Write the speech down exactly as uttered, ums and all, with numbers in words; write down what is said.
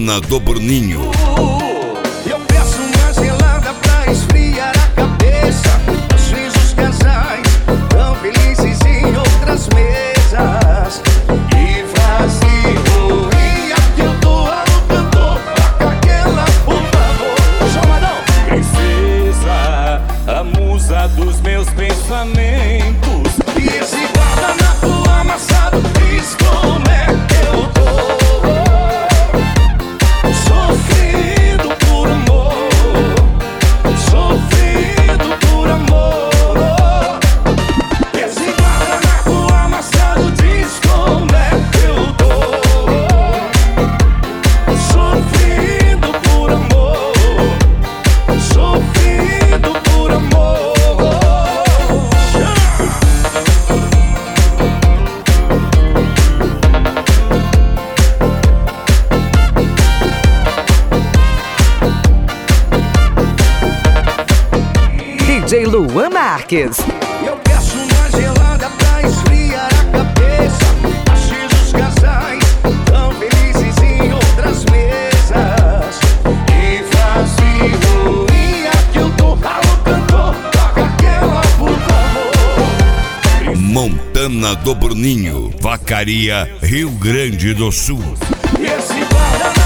Montana do Bruninho. Eu peço uma gelada pra esfriar a cabeça. Às vezes os casais tão felizes em outras mesas. E vazio, e aqui eu tô alugando. Toca aquela, por favor. Chamadão! Princesa, a musa dos meus pensamentos. E esse guardanapo amassado diz como é que eu tô. Sofrendo por amor, sofrendo por amor. Esse guardanapo amassado diz como é que eu tô. Sofrendo por amor, sofrendo por amor. D J Luan Marques. Eu peço uma gelada pra esfriar a cabeça. Às vezes os casais tão felizes em outras mesas. E vazio, e aqui eu tô alugando. Toca aquela, por favor. Montana do Bruninho, Vacaria, Rio Grande do Sul. E esse guardanapo